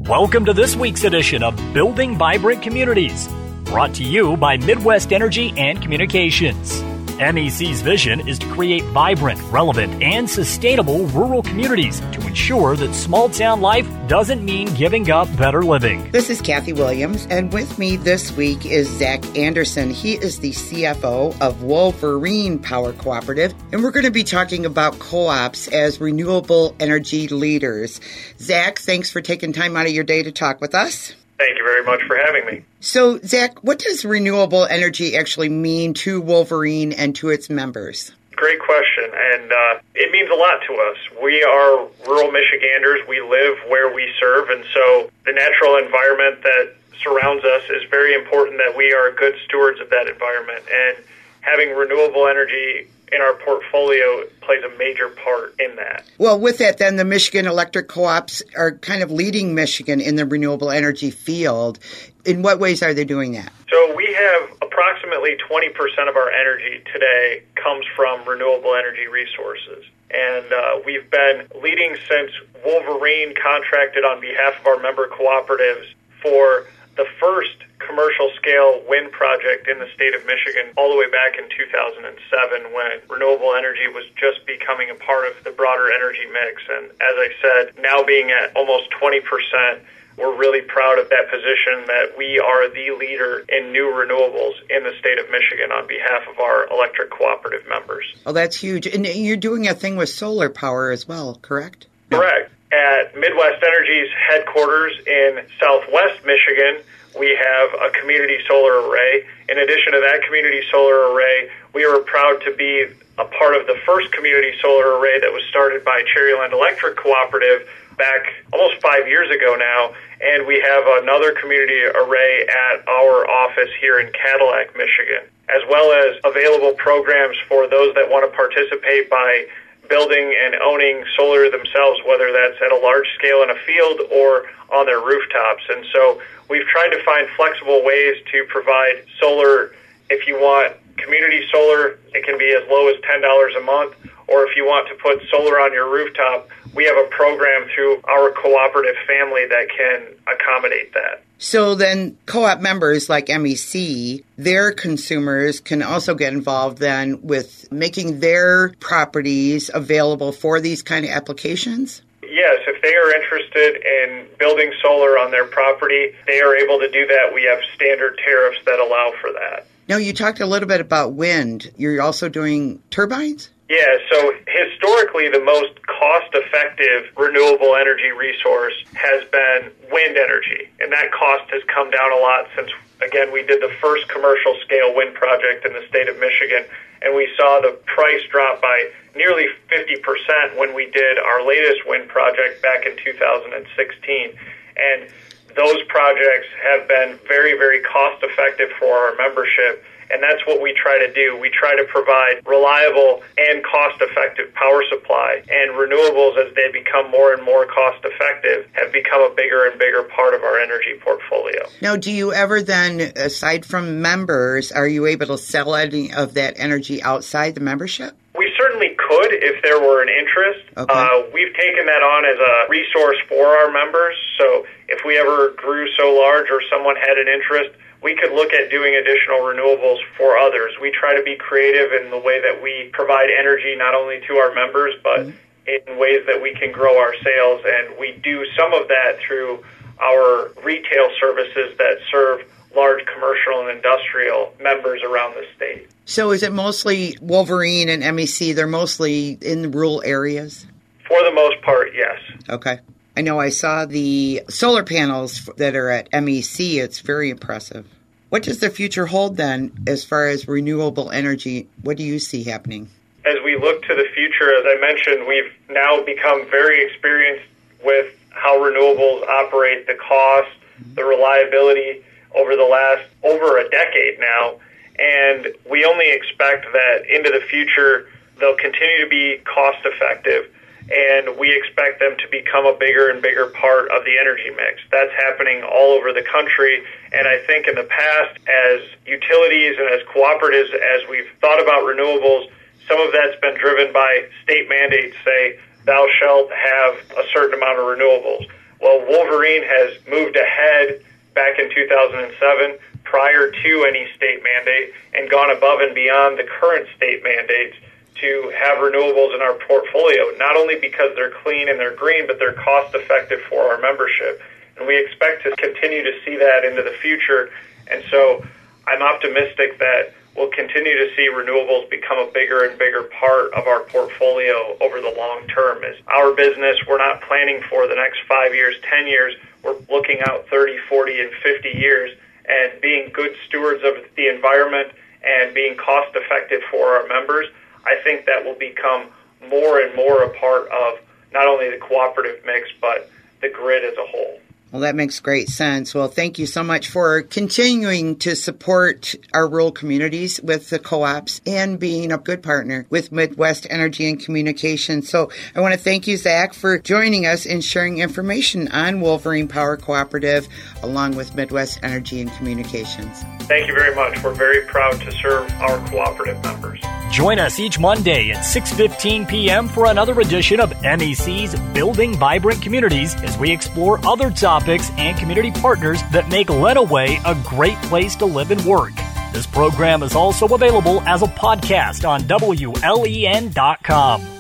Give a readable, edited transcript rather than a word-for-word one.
Welcome to this week's edition of Building Vibrant Communities, brought to you by Midwest Energy and Communications. MEC's vision is to create vibrant, relevant, and sustainable rural communities to ensure that small-town life doesn't mean giving up better living. This is Kathy Williams, and with me this week is Zach Anderson. He is the CFO of Wolverine Power Cooperative, and we're going to be talking about co-ops as renewable energy leaders. Zach, thanks for taking time out of your day to talk with us. Thank you very much for having me. So, Zach, what does renewable energy actually mean to Wolverine and to its members? Great question, and it means a lot to us. We are rural Michiganders. We live where we serve, and so the natural environment that surrounds us is very important that we are good stewards of that environment, and having renewable energy in our portfolio plays a major part in that. Well, with that, then, the Michigan Electric Co-ops are kind of leading Michigan in the renewable energy field. In what ways are they doing that? So we have approximately 20% of our energy today comes from renewable energy resources. And we've been leading since Wolverine contracted on behalf of our member cooperatives for the first commercial-scale wind project in the state of Michigan all the way back in 2007 when renewable energy was just becoming a part of the broader energy mix. And as I said, now being at almost 20%, we're really proud of that position that we are the leader in new renewables in the state of Michigan on behalf of our electric cooperative members. Oh, that's huge. And you're doing a thing with solar power as well, correct? Correct. At Midwest Energy's headquarters in southwest Michigan, we have a community solar array. In addition to that community solar array, we are proud to be a part of the first community solar array that was started by Cherryland Electric Cooperative back almost 5 years ago now. And we have another community array at our office here in Cadillac, Michigan, as well as available programs for those that want to participate by building and owning solar themselves, whether that's at a large scale in a field or on their rooftops. And so we've tried to find flexible ways to provide solar. If you want community solar, it can be as low as $10 a month. Or if you want to put solar on your rooftop, we have a program through our cooperative family that can accommodate that. So then co-op members like MEC, their consumers can also get involved then with making their properties available for these kind of applications? Yes, if they are interested in building solar on their property, they are able to do that. We have standard tariffs that allow for that. Now, you talked a little bit about wind. You're also doing turbines? Yeah, so historically the most cost-effective renewable energy resource has been wind energy, and that cost has come down a lot since, again, we did the first commercial-scale wind project in the state of Michigan, and we saw the price drop by nearly 50% when we did our latest wind project back in 2016. And those projects have been very, very cost-effective for our membership. And that's what we try to do. We try to provide reliable and cost-effective power supply. And renewables, as they become more and more cost-effective, have become a bigger and bigger part of our energy portfolio. Now, do you ever then, aside from members, are you able to sell any of that energy outside the membership? We certainly could if there were an interest. Okay. We've taken that on as a resource for our members. So if we ever grew so large or someone had an interest, we could look at doing additional renewables for others. We try to be creative in the way that we provide energy not only to our members, but in ways that we can grow our sales. And we do some of that through our retail services that serve large commercial and industrial members around the state. So is it mostly Wolverine and MEC? They're mostly in the rural areas? For the most part, yes. Okay. I know I saw the solar panels that are at MEC. It's very impressive. What does the future hold then as far as renewable energy? What do you see happening? As we look to the future, as I mentioned, we've now become very experienced with how renewables operate, the cost, the reliability over a decade now. And we only expect that into the future, they'll continue to be cost effective. And we expect them to become a bigger and bigger part of the energy mix. That's happening all over the country. And I think in the past, as utilities and as cooperatives, as we've thought about renewables, some of that's been driven by state mandates, say, thou shalt have a certain amount of renewables. Well, Wolverine has moved ahead back in 2007 prior to any state mandate and gone above and beyond the current state mandates to have renewables in our portfolio, not only because they're clean and they're green, but they're cost effective for our membership. And we expect to continue to see that into the future. And so I'm optimistic that we'll continue to see renewables become a bigger and bigger part of our portfolio over the long term. As our business, we're not planning for the next 5 years, 10 years. We're looking out 30, 40, and 50 years and being good stewards of the environment and being cost effective for our members. I think that will become more and more a part of not only the cooperative mix, but the grid as a whole. Well, that makes great sense. Well, thank you so much for continuing to support our rural communities with the co-ops and being a good partner with Midwest Energy and Communications. So I want to thank you, Zach, for joining us and sharing information on Wolverine Power Cooperative along with Midwest Energy and Communications. Thank you very much. We're very proud to serve our cooperative members. Join us each Monday at 6:15 p.m. for another edition of MEC's Building Vibrant Communities as we explore other topics and community partners that make Lenawee a great place to live and work. This program is also available as a podcast on WLEN.com.